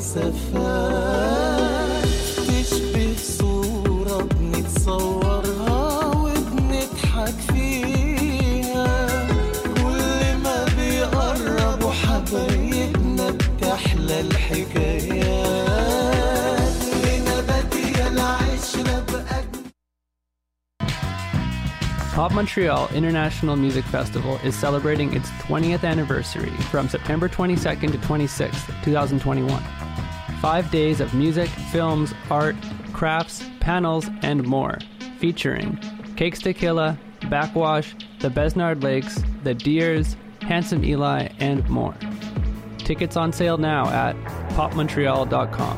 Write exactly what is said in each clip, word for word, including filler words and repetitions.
مسافات تشبه صورة بنتصورها وبنضحك فيها كل ما بيقربوا حبايبنا بتحلى الحكايات لنا بدي العشرة بأجمل. Pop Montreal International Music Festival is celebrating its twentieth anniversary from September twenty-second to twenty-sixth, twenty twenty-one. Five days of music, films, art, crafts, panels, and more, featuring Cakes Tequila, Backwash, the Besnard Lakes, the Deers, Handsome Eli, and more. Tickets on sale now at pop montreal dot com.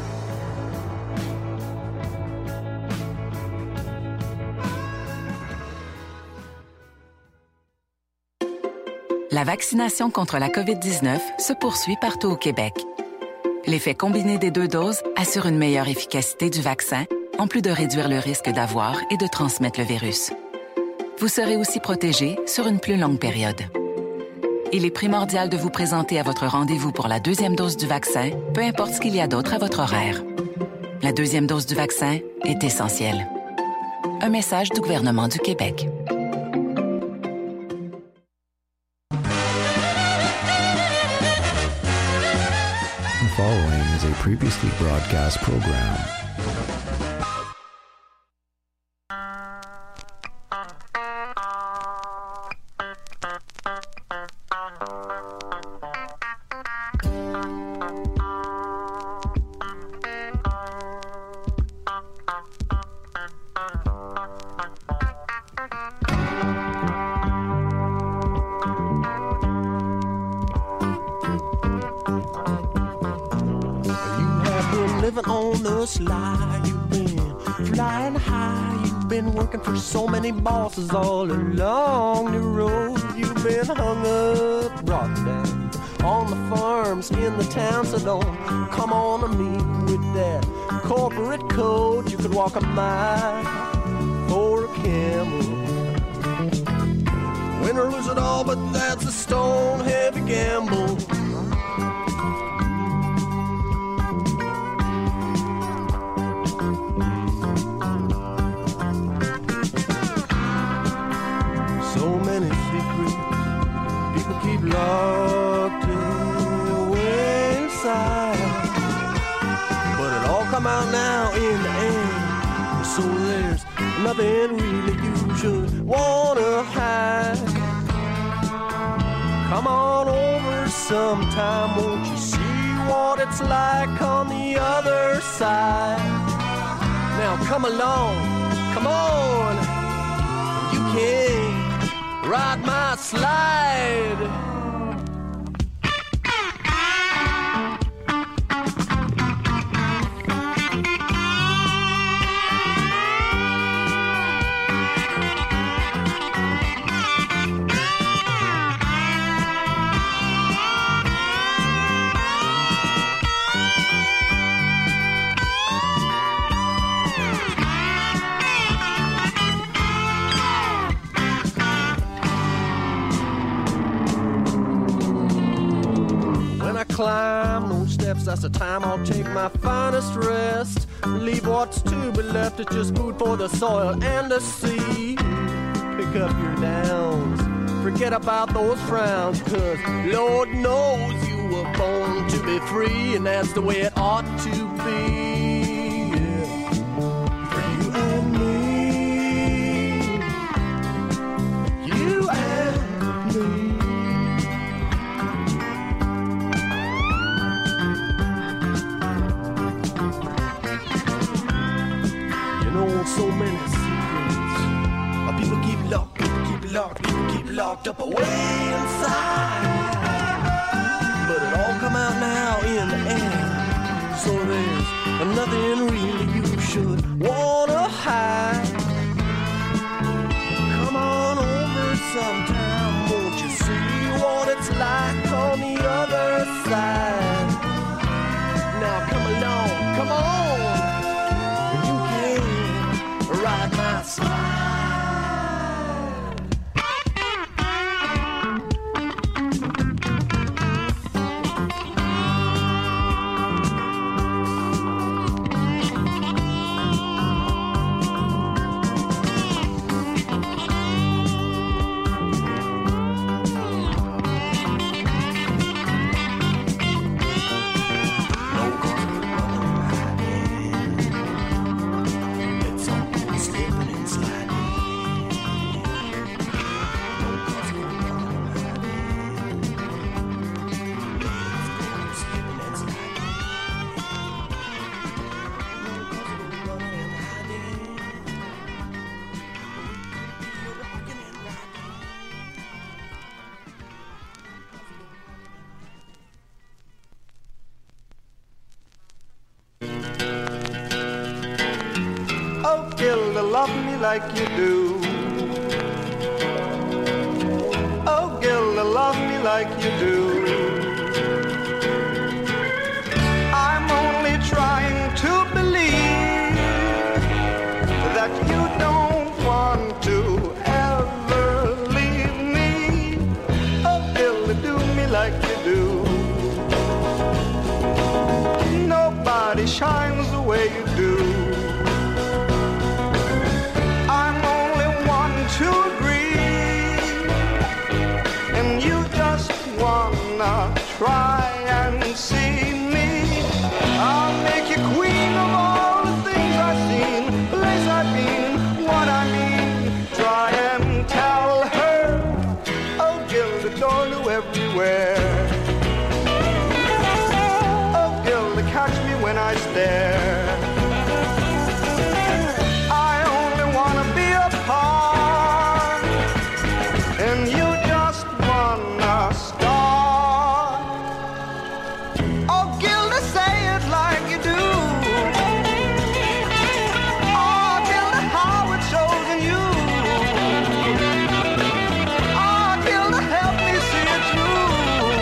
La vaccination contre la covid dix-neuf se poursuit partout au Québec. L'effet combiné des deux doses assure une meilleure efficacité du vaccin, en plus de réduire le risque d'avoir et de transmettre le virus. Vous serez aussi protégé sur une plus longue période. Il est primordial de vous présenter à votre rendez-vous pour la deuxième dose du vaccin, peu importe ce qu'il y a d'autre à votre horaire. La deuxième dose du vaccin est essentielle. Un message du gouvernement du Québec. The following is a previously broadcast program. You've been flying high, you've been working for so many bosses all along the road. You've been hung up, brought down on the farms in the town, so don't come on to me with that corporate code. You could walk a mile for a camel. Win or lose it all, but that's a stone-heavy gamble. Locked away inside, but it all come out now in the end. So there's nothing really you should wanna hide. Come on over sometime, won't you see what it's like on the other side? Now come along, come on, you can ride my slide. Climb those steps, that's the time I'll take my finest rest. Leave what's to be left, it's just food for the soil and the sea. Pick up your downs, forget about those frowns, cause Lord knows you were born to be free, and that's the way it ought to be. Yeah. For you and me, you and me. So many secrets, people keep locked, people keep locked, people keep locked up away inside. But it all come out now in the end. So there's nothing really you should wanna hide. Come on over sometime, won't you see what it's like on the other side? Now come along, come on, you can ride my slide. me like you do. Oh, Gilda, love me like you do. I'm only trying to believe that you don't want to ever leave me. Oh, Gilda, do me like you do. Nobody shines the way you do. I'm only one to agree, and you just wanna try and see me. I'll make you queen of all the things I've seen, place I've been, what I mean. Try and tell her, oh, Gilda, don't do everywhere. Catch me when I stare. I only wanna be apart, and you just wanna start. Oh, Gilda, say it like you do. Oh, Gilda, how it shows in you. Oh, Gilda, help me see it through.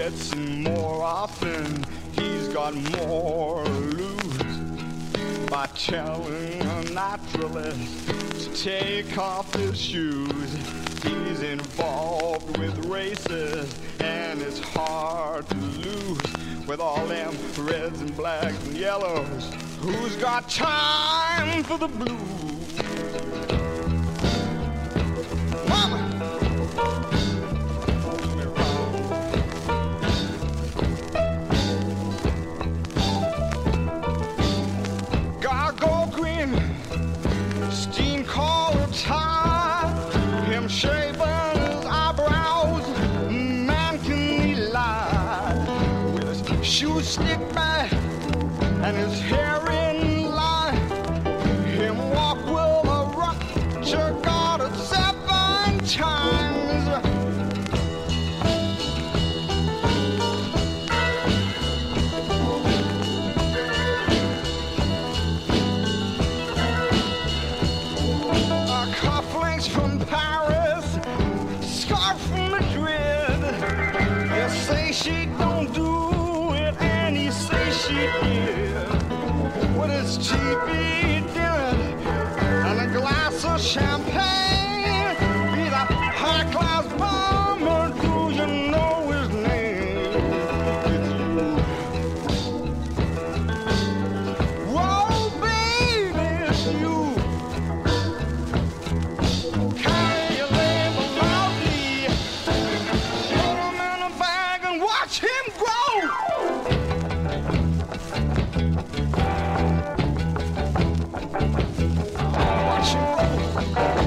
gets in more often, he's got more to lose. By telling a naturalist to take off his shoes, he's involved with races, and it's hard to lose. With all them reds and blacks and yellows, who's got time for the blues? Mama! Gargoyle grin, steam collar tie, him shaving his eyebrows, man can he lie. With his shoes stick back and his hair in line, him walk with a rupture guarded seven times. From Paris, scarf from Madrid. You say she don't do it, and he say she did. With his cheap dinner and a glass of champagne, be that high class bomber, do you know his name? It's you. Whoa, baby, it's you. Watch him grow! Watch him grow!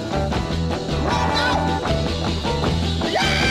Roll out! Yeah!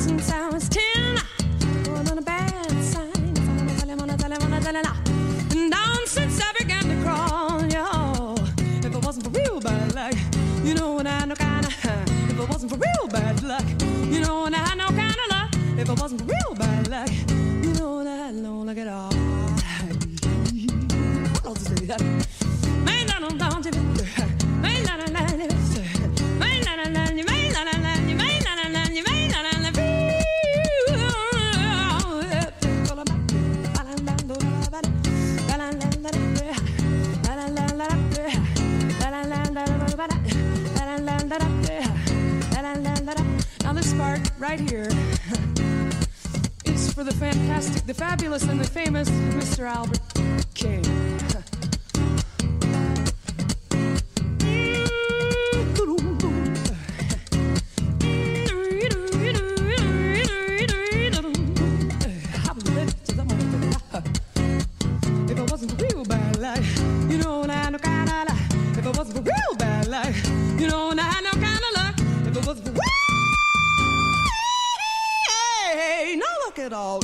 And know, and I had no kind of luck. If it wasn't real bad luck, you know, and I had no luck at all. I'll just say that. Man, I don't know, man, I don't know, man, I don't know, you may not know, you may not know, you may not know. Now this part right here is for the fantastic, the fabulous, and the famous Mister Albert King. If it wasn't for real bad life, you know, I no kind of luck. If it wasn't for real bad life, you know, I had no kind of luck. If it wasn't for real, no luck at all.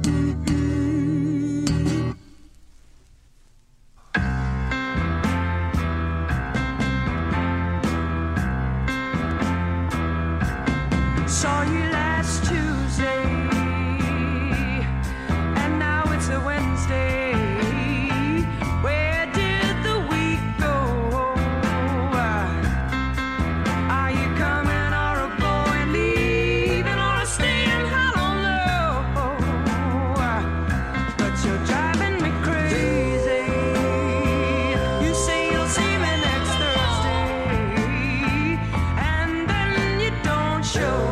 Saw you last Tuesday, and now it's a Wednesday. Where did the week go? Are you coming or a going, leaving or a staying? I don't know, but you're driving me crazy. You say you'll see me next Thursday, and then you don't show.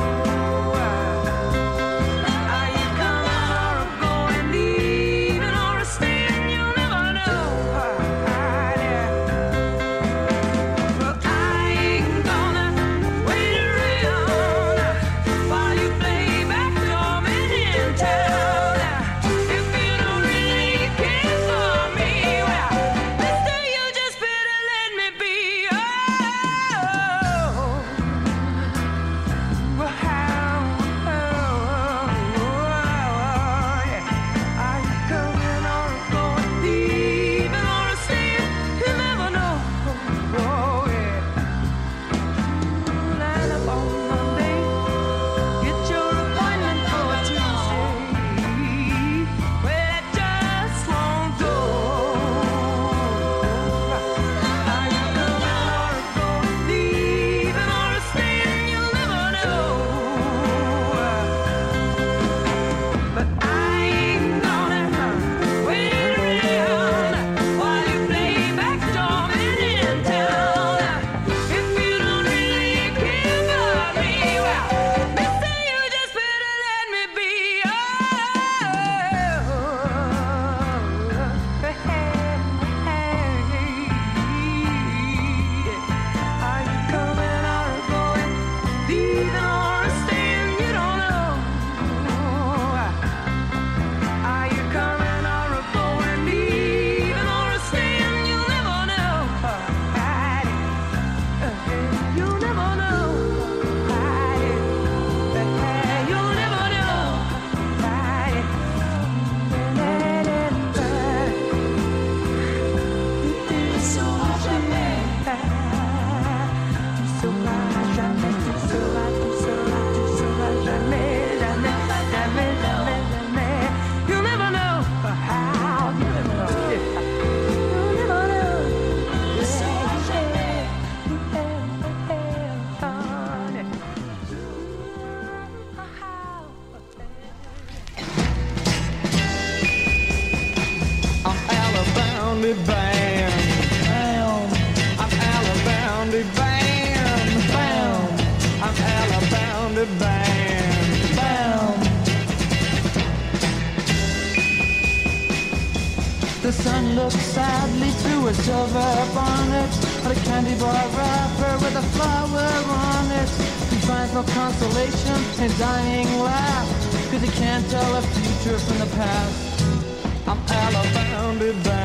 The sun looks sadly through a silver bonnet at a candy bar wrapper with a flower on it. He finds no consolation in his dying laugh, cause he can't tell a future from the past. I'm hellbound,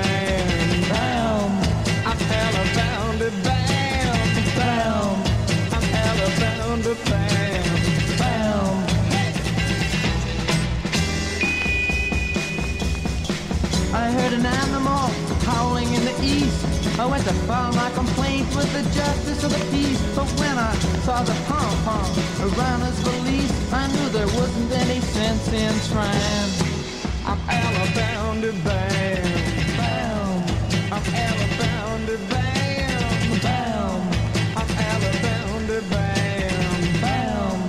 bam, bam. I'm hellbound, bam, bam. I'm hellbound, bam, bam. I heard an animal howling in the east. I went to file my complaint with the justice of the peace, but when I saw the pom-pom around his valise, I knew there wasn't any sense in trying. I'm Alabama bound, bound. I'm Alabama bound, bound. I'm Alabama bound, bound.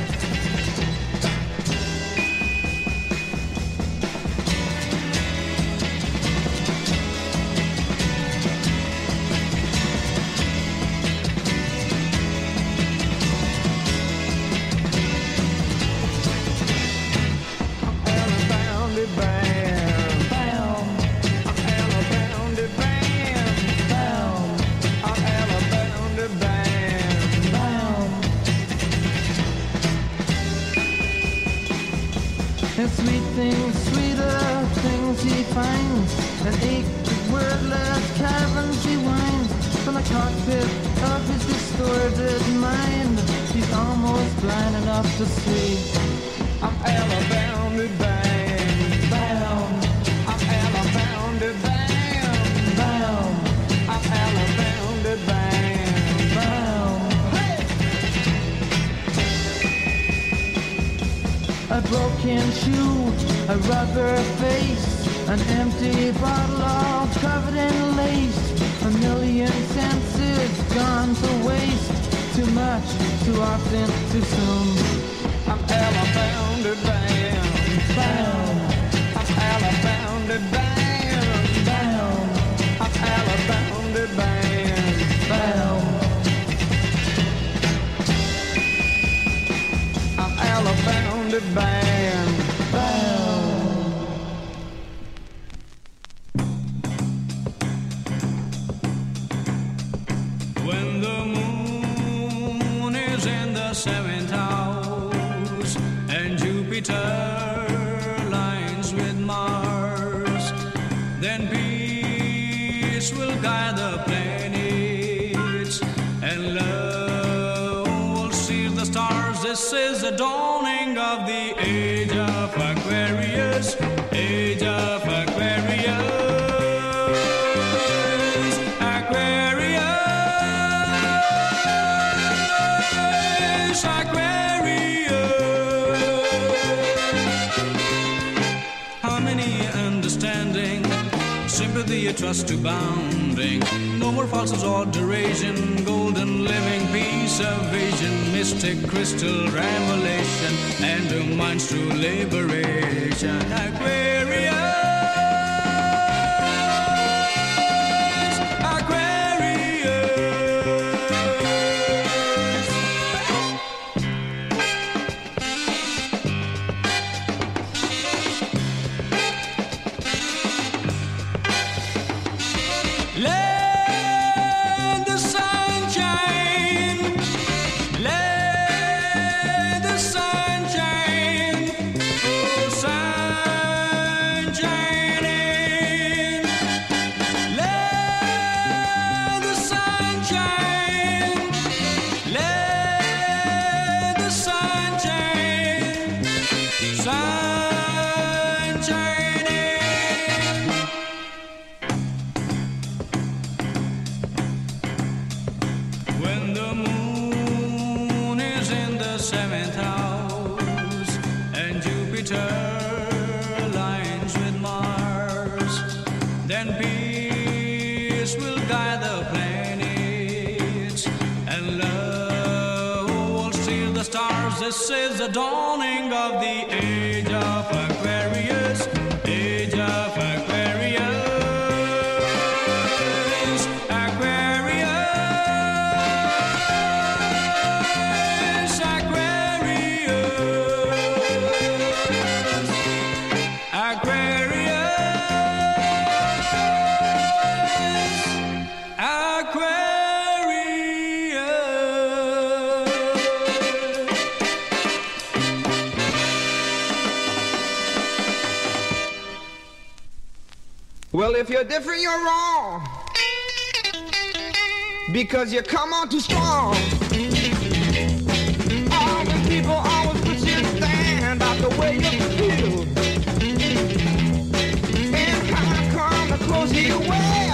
And sweet things, sweeter things he finds, and ached wordless caverns he winds. From the cockpit of his distorted mind, he's almost blind enough to see. I'm Alabama bound, bound. I'm Alabama bound, bound. I'm Alabama bound, bound. Hey! A broken shoe, a rubber face, an empty bottle all covered in lace. A million senses gone to waste. Too much, too often, too soon. I'm Alabama bound, bound. I'm Alabama bound, bound. I'm Alabama bound, bound. I'm Alabama bound, bound. When the moon is in the seventh house and Jupiter lines with Mars, then peace will guide the planets and love will see the stars. This is the dawning of the age of Aquarius, age of Aquarius. Sympathy, a trust to bounding. No more falses or derision. Golden living peace of vision. Mystic crystal revelation. And a mind's true liberation. Aquarius, Aquarius. Let the sunshine, let the sunshine, oh sunshine in. Let the sunshine, let the sunshine, sunshine in. When the moon is in the seventh house and Jupiter lines with Mars, then peace will guide the planets and love will steer the stars. This is the dawning of the age of Aquarius, age of Aquarius. Well, if you're different, you're wrong, because you come on too strong. All the people always put you stand out the way you feel. And how come the closer you wear,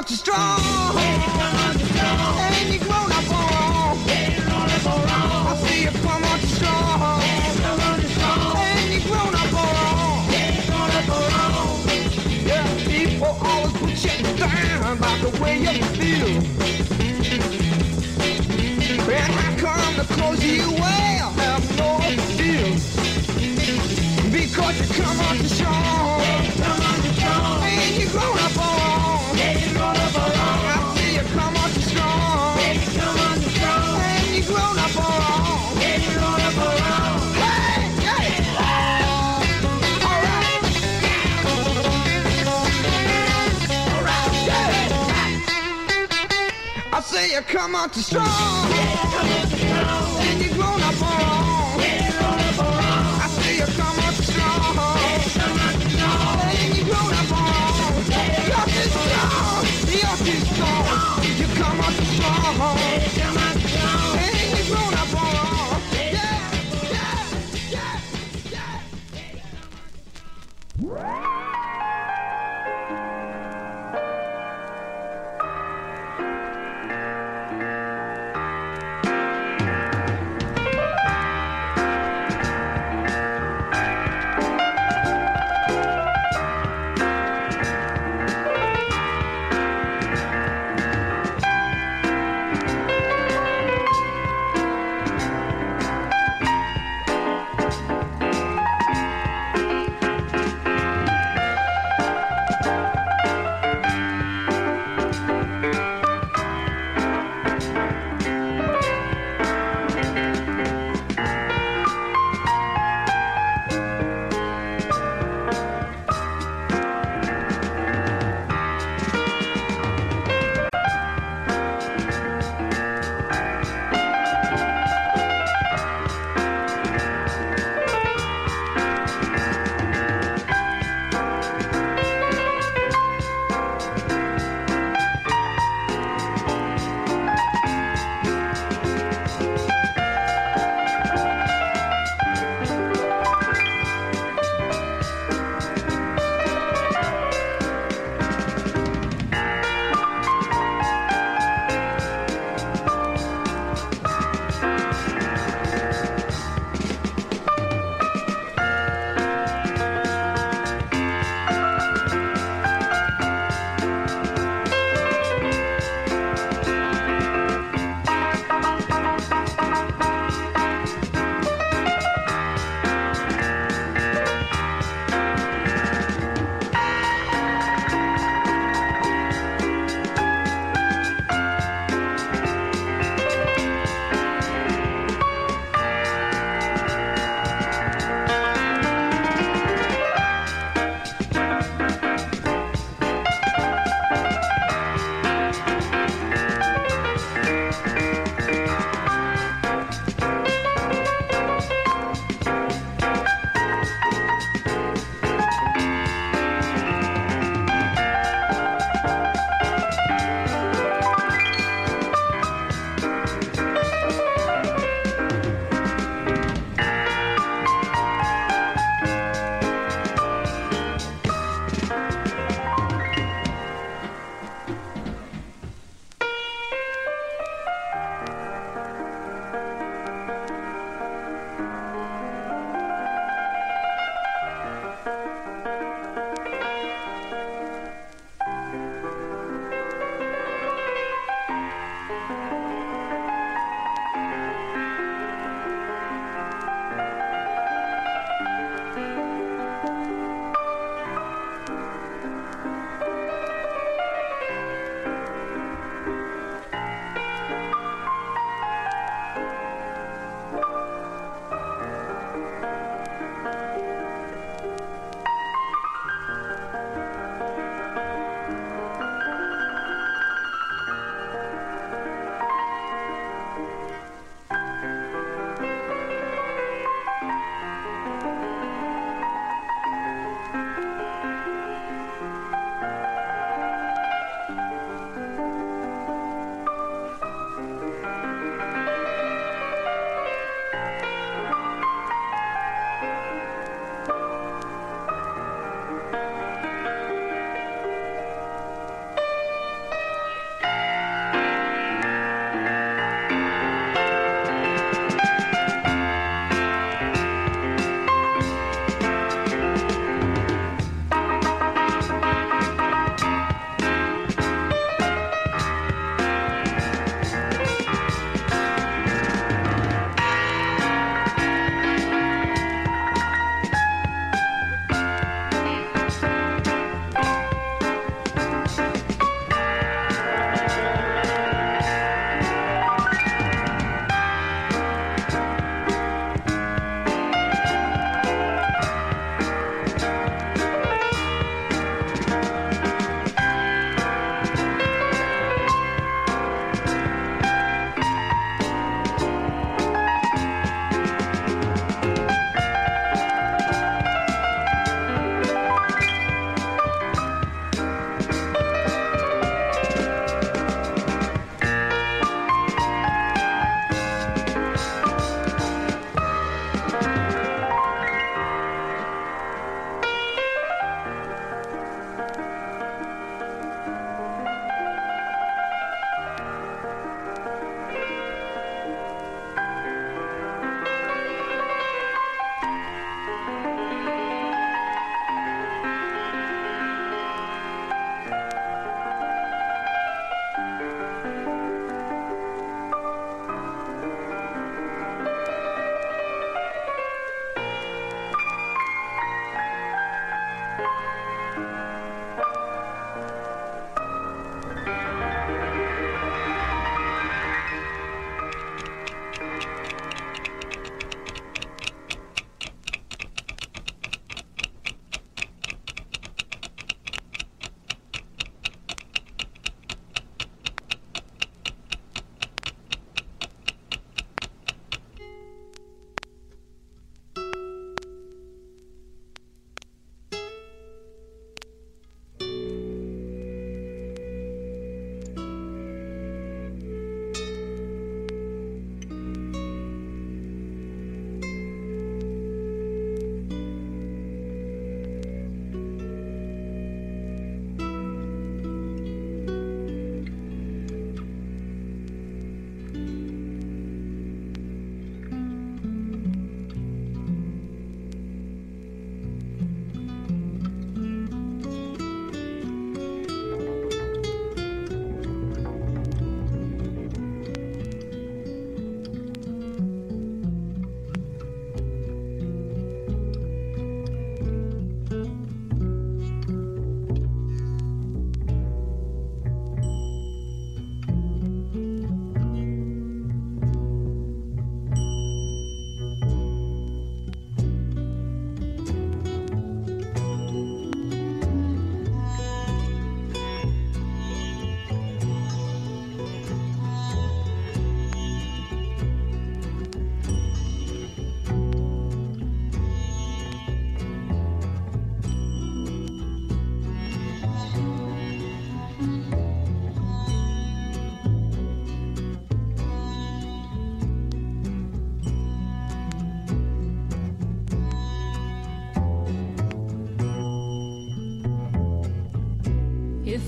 on too strong. And you grown up all wrong. I see you come on too strong. And you grown up all wrong. Yeah, people always put you down by the way you feel. And how come the clothes you wear have no feel? Because you come on too strong. And you grown up all wrong. I see you come on too strong. And you grown up all wrong. Hey, hey. All right. All right, yeah. I say you come on too strong. And you grown up all wrong. I say you come on too strong. And you grown up all wrong. You're too strong. You're too strong. You come on too strong. And you grown up all wrong. Yeah, yeah, yeah, yeah.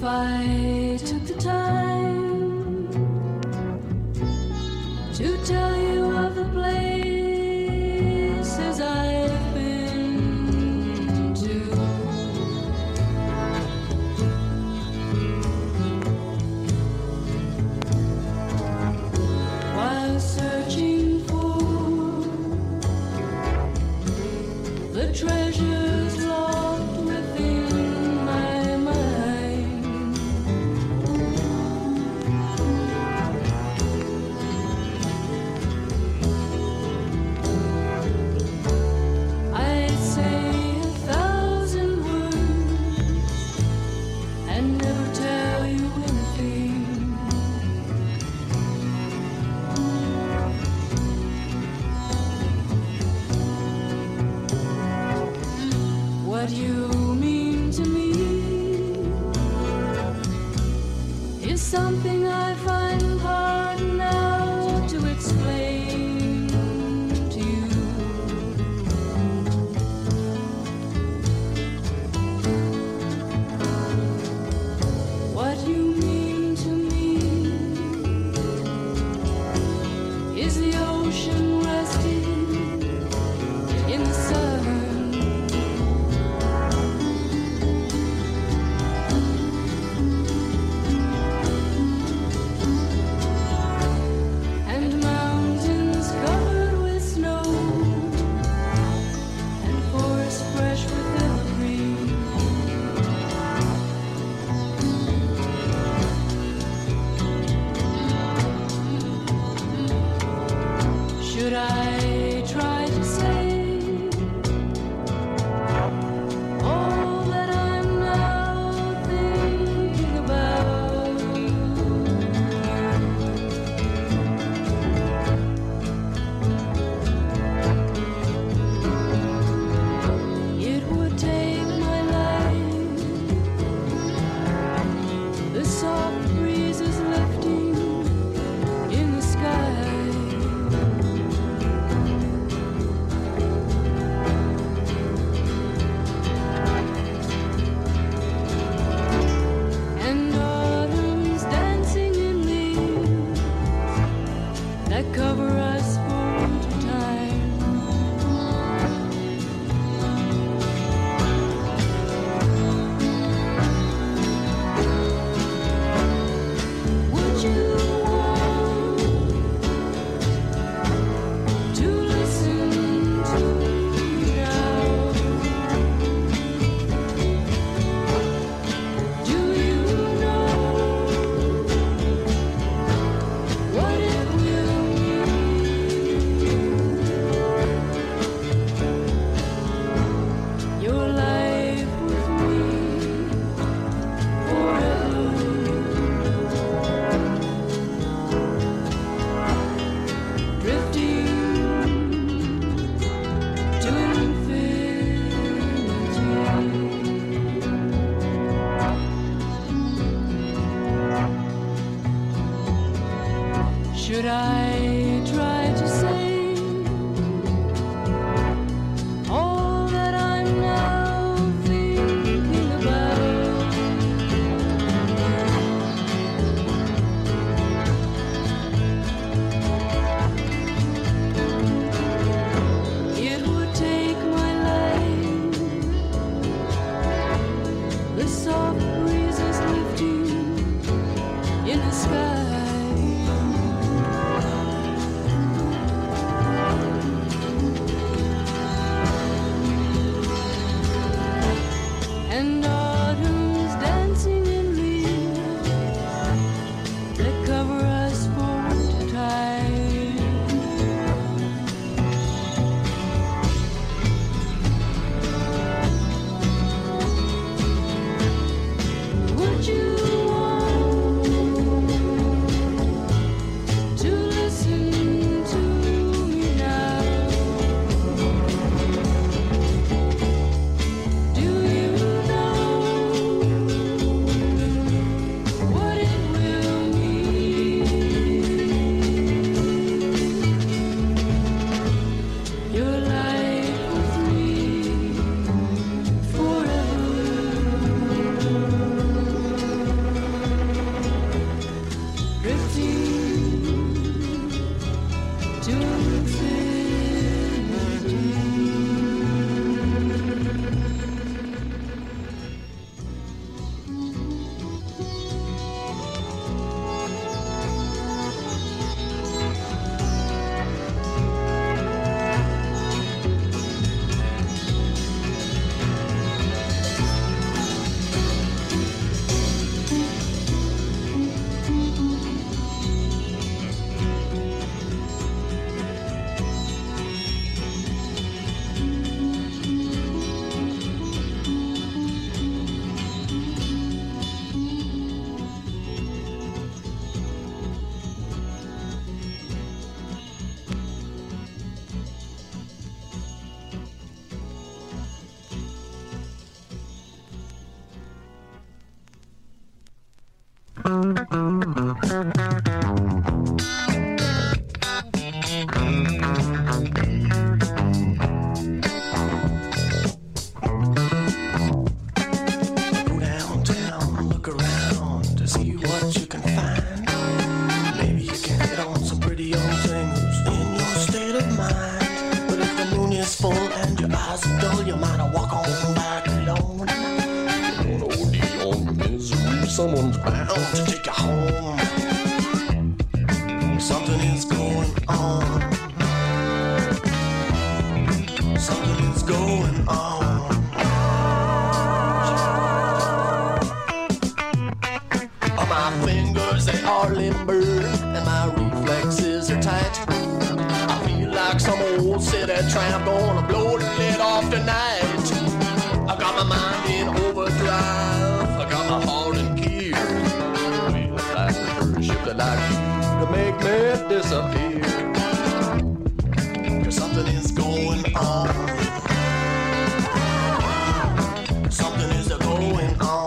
If I took the time to tell you of the places I've been to, while searching for the treasures locked within my mind, I'd say a thousand words and never tell you anything. What you mean to me is something I find hard now to explain to you. What you mean to me is the ocean resting in the sun, and mountains covered with snow, and forests fresh with evergreen. Should I try to say all that I'm now thinking about? It would take my life, the soft breezes lifting in the sky, and autumn's dancing in leaves that cover us for winter time. Would you want to listen to me now? Do you know what it will mean? Your life with me forever, drifting to infinity. Should I try to say all that I'm now thinking about? It would take my life, the soft breezes lifting in the sky, downtown, look around to see what you can find. Maybe you can hit on some pretty young things in your state of mind. But if the moon is full and your eyes are dull, you might walk on back alone. You don't O D on your misery, someone's bound to take you home. Something is going on. Something is going on. My fingers, they are limber, and my reflexes are tight. I feel like some old city tramp gonna blow the lid off tonight. I got my mind in overdrive, I got my heart in gear. Feel like a shifted like you to make me disappear. Cause something is going on. Something is going on.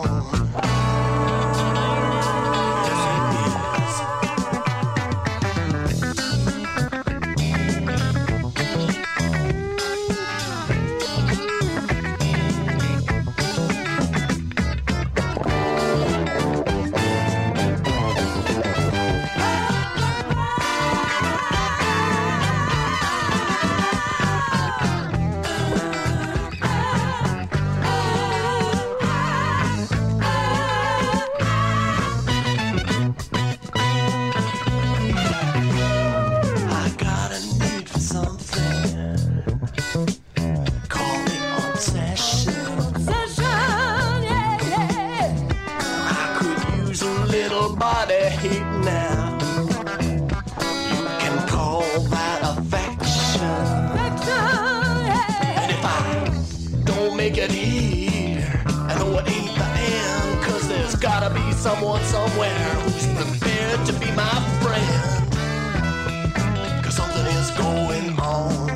Someone somewhere who's prepared to be my friend. Cause something is going on.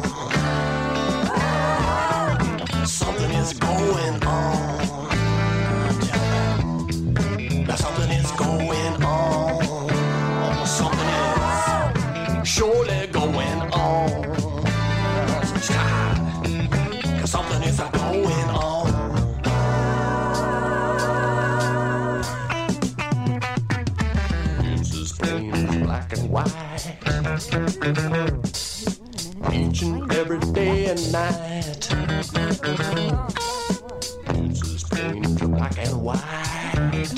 Something is going on. Now something is going on. Something is surely going on. Cause something is going on. Black and white, each and every day and night. It's as plain as black and white,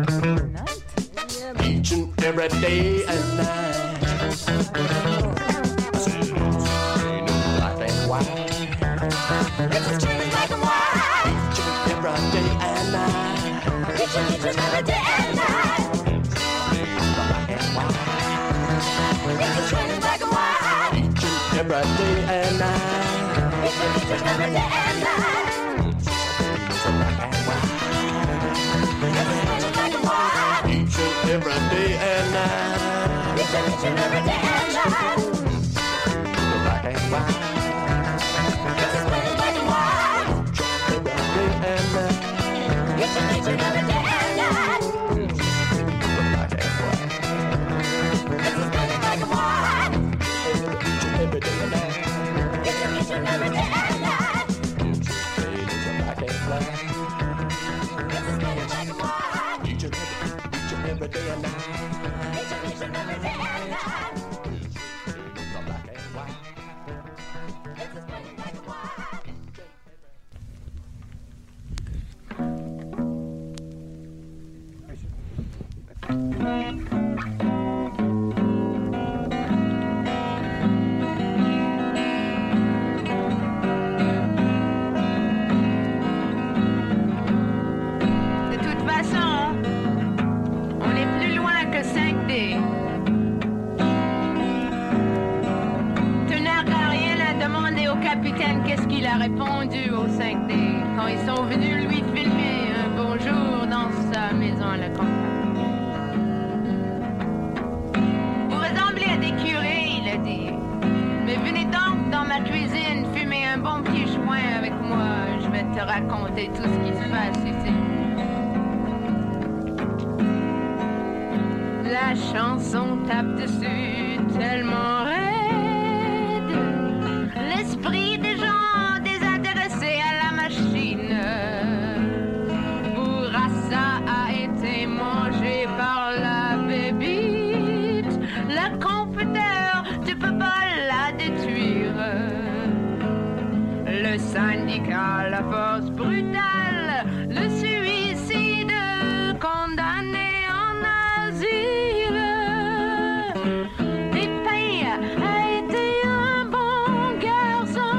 each and every day and night. It's as plain as black and white. It's as plain as black and white, each and every day and night. Each and every day and night. It's a train in black and white. Each and every day and night. It's a each and every day and night. It's a black and white. It's a train in black and white. Each and every day and night. It's a each and every day and night. It's a black and white. It's a train in black and white. Each and every day and night. It's a each and every day and night. It's a black and white. Every day and night. It's a each and every day and night. It's a black and white. It's a black and white. Each and every, each and every day and night. It's a each and every day and night. It's a black and white. It's a black and white. Qu'est-ce qu'il a répondu aux cinq D quand ils sont venus lui filmer un bonjour dans sa maison à la campagne? Vous ressemblez à des curés, il a dit. Mais venez donc dans ma cuisine fumer un bon petit joint avec moi. Je vais te raconter tout ce qui se passe ici. la chanson tape dessus tellement raide. L'esprit des gens désintéressés à la machine. Bourassa a été mangé par la bébite. La computer, tu peux pas la détruire. Le syndicat, la force brutale, le suicide, condamné en asile. Pépin a été un bon garçon.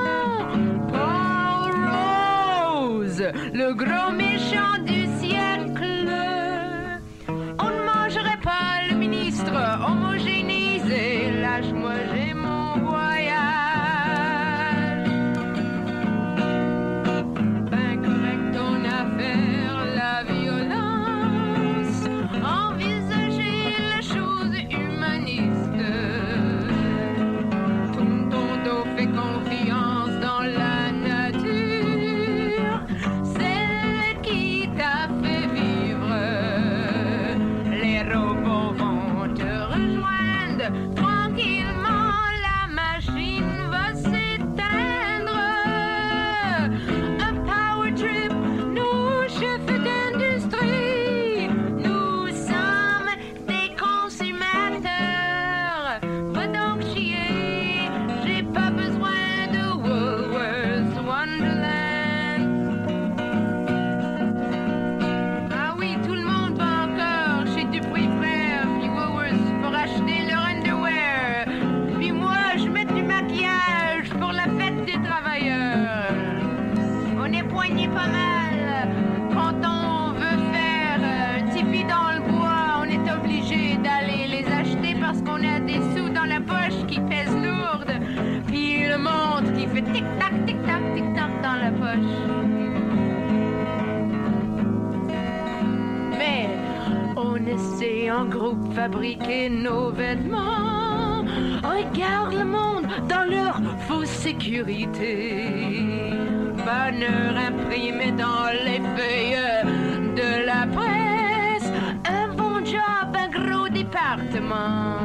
Paul Rose, le gros méchant du siècle. On ne mangerait pas le ministre homogénéisé. Lâche-moi, j'ai mon voyage. Ben correct ton affaire, la violence. Envisager la chose humaniste. Tourne ton dos, fais confiance dans la nature. Celle qui t'a fait vivre. Les robots vont te rejoindre tranquillement. La machine va s'éteindre. Un power trip, nous chefs d'industrie, nous sommes des consommateurs. Va donc chier, j'ai pas besoin de Woolworths Wonderland. Ah oui, tout le monde va encore chez Dupuis Frères puis Woolworths pour acheter leur underwear. Puis moi, je mets du maquillage pour la fête des travailleurs. On est poigné pas mal. Quand on veut faire un tipi dans le bois, on est obligé d'aller les acheter parce qu'on a des sous dans la poche qui pèsent lourde. Puis le montre qui fait tic-tac, tic-tac, tic-tac dans la poche. Mais on essaie en groupe fabriquer nos vêtements. Regarde le monde dans leur fausse sécurité. Banners imprimés dans les feuilles de la presse. Un bon job, un gros département.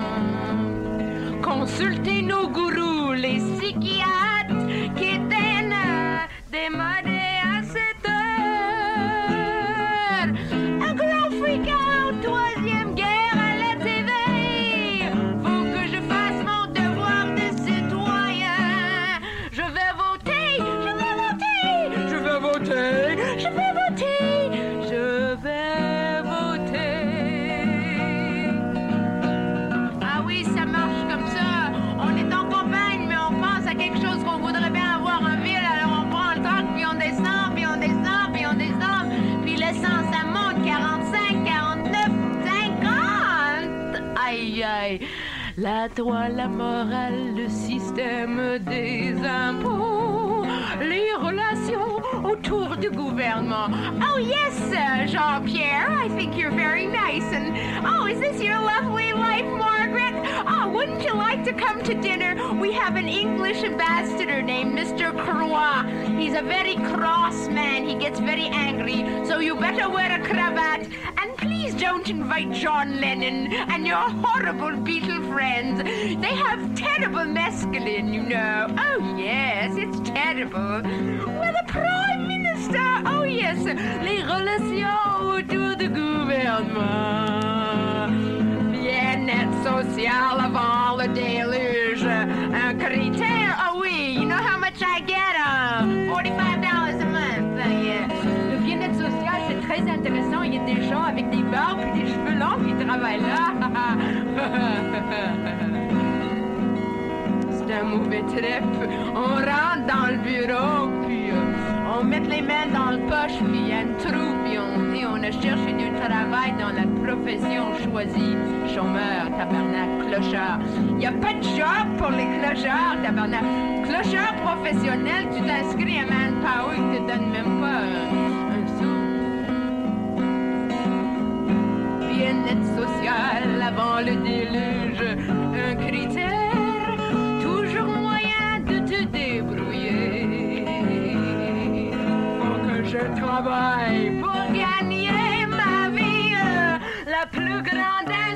Consultez nos gourous, les psychiatres qui tiennent démodés à cette heure. Un gros freak-out, troisième guerre à la T V. Faut que je fasse mon devoir de citoyen. Je vais voter, je vais voter, je vais voter, je vais voter, je vais voter. Ah oui, ça marche comme ça. On est en campagne, mais on pense à quelque chose qu'on voudrait bien avoir en ville. Alors on prend le truck, puis on descend, puis on descend, puis on descend. Puis l'essence, ça monte quarante-cinq, quarante-neuf, cinquante. Aïe, aïe. La loi, la morale, le système des impôts, les relations autour du gouvernement. Oh yes, Jean-Pierre, I think you're very nice. And oh, is this your lovely wife, Margaret? Oh, wouldn't you like to come to dinner? We have an English ambassador named Mister Croix. He's a very cross man. He gets very angry. So you better wear a cravat. And please don't invite John Lennon and your horrible Beatle friends. They have terrible mescaline, you know. Oh yes, it's terrible. We're the Prime Minister. Oh yes, les relations autour du gouvernement. Bien-être social avant le déluge. Un critère, oh oui, you know how much I get? Uh, forty-five dollars a month. Uh, yeah. Le bien-être social, c'est très intéressant. Il y a des gens avec des barbes et des cheveux longs qui travaillent là. C'est un mauvais trip. On rentre dans le bureau, puis euh, on met les mains dans le poche, puis il y a une trou, puis on dit on a cherché du travail dans la profession choisie. Chômeur, tabarnak, clochard. Il n'y a pas de job pour les clochards, tabarnak. Clochard professionnel, tu t'inscris à Manpower, ils te donnent même pas un, un sou. Bien-être social avant le déluge, un critère, toujours moyen de te débrouiller. Faut que je travaille pour gagner ma vie, la plus grande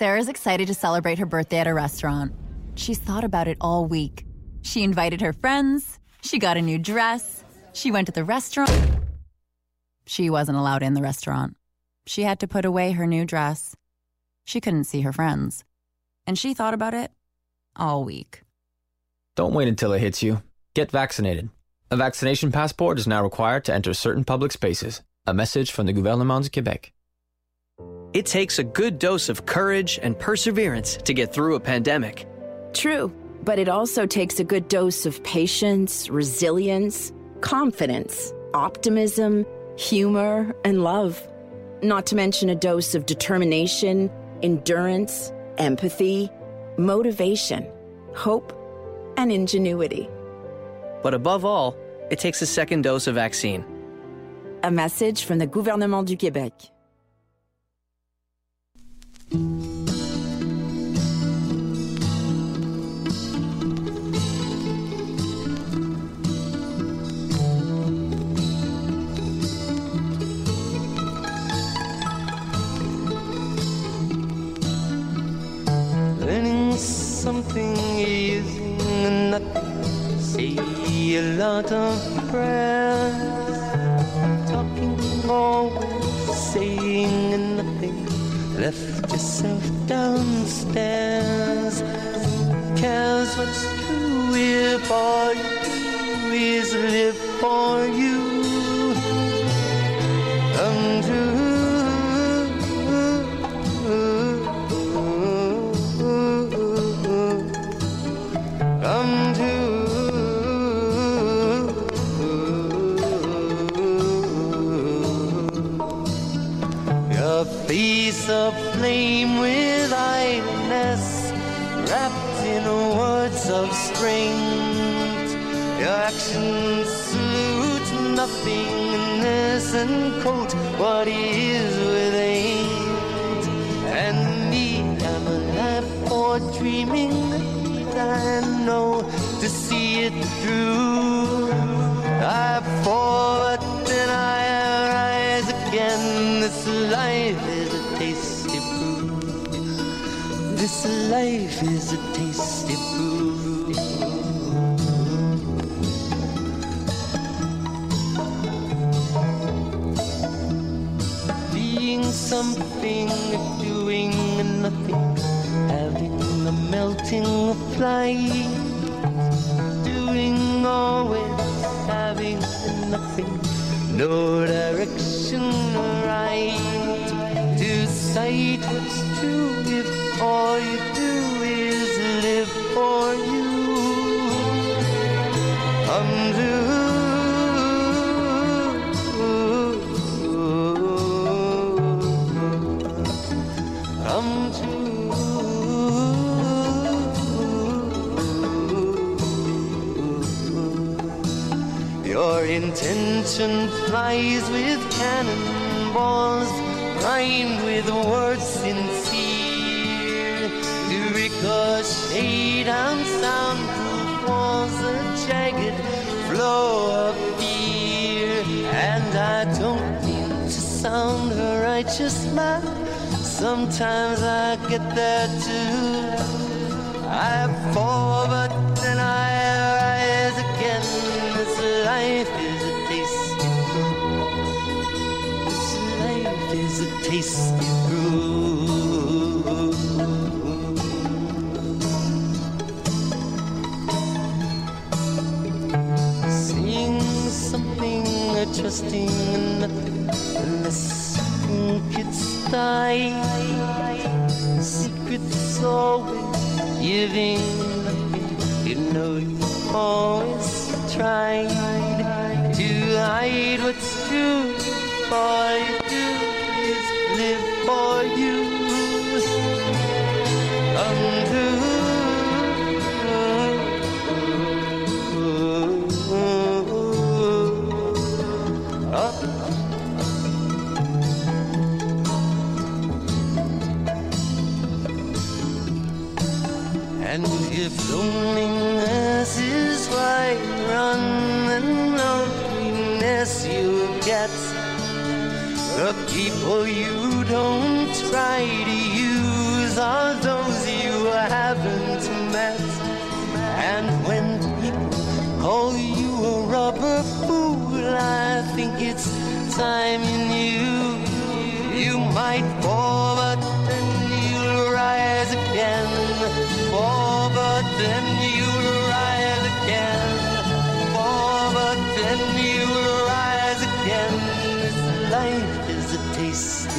Sarah's excited to celebrate her birthday at a restaurant. She's thought about it all week. She invited her friends. She got a new dress. She went to the restaurant. She wasn't allowed in the restaurant. She had to put away her new dress. She couldn't see her friends. And she thought about it all week. Don't wait until it hits you. Get vaccinated. A vaccination passport is now required to enter certain public spaces. A message from the Gouvernement du Québec. It takes a good dose of courage and perseverance to get through a pandemic. True, but it also takes a good dose of patience, resilience, confidence, optimism, humor, and love. Not to mention a dose of determination, endurance, empathy, motivation, hope, and ingenuity. But above all, it takes a second dose of vaccine. A message from the Gouvernement du Québec. Learning something is nothing. Say a lot of prayers. Talking always, saying nothing. Left yourself downstairs. Who cares what's true if all you do is live for you? Come to Come to your face aflame with idleness, wrapped in words of strength. Your actions salute nothingness and quote what is within. And me, I'm alive for dreaming. I know to see it through. I fall, but then I rise again. This life is a tasty brew. This life is a tasty brew. Being something, doing nothing, having the melting of flight, doing always, having nothing, no direction right. To sight what's true if all you do is live for you. Come to Come to your intention flies with cannonballs, rhymed with words sincere. To ricochet down soundproof walls, a jagged flow of fear. And I don't mean to sound a righteous man. Sometimes I get there too. I fall, but then I rise again. This life is a tasty brew. This life is a tasty brew. Seeing something, trusting nothing, unless kids die. Secrets always giving nothing. You know you always tried to hide what's true. All you do is live for you. Come to up. And if loneliness is why you run, then loneliness you get. The people you don't try to use These are those you haven't met. And when people call you a rubber fool, I think it's time you knew. You might fall, but then you'll rise again. Fall, but then you'll rise again. Fall, but then you'll rise again. This life is a tasty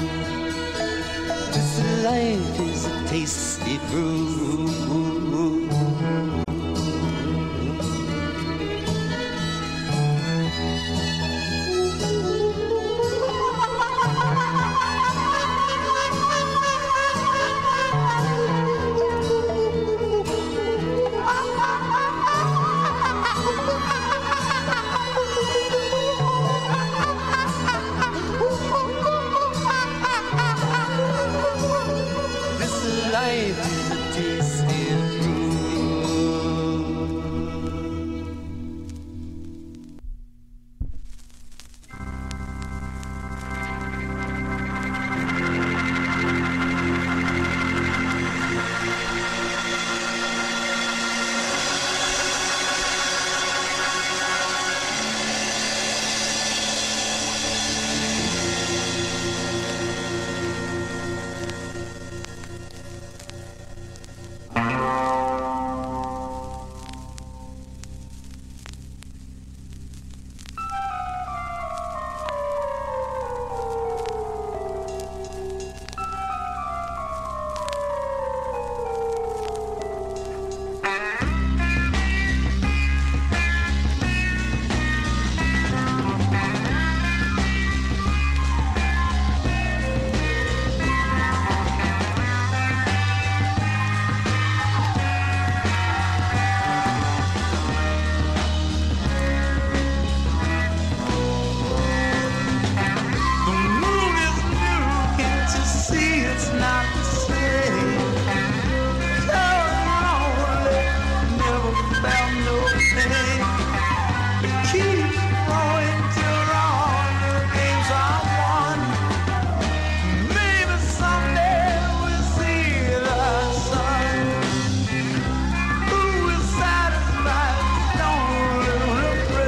fruit. This life is a tasty fruit.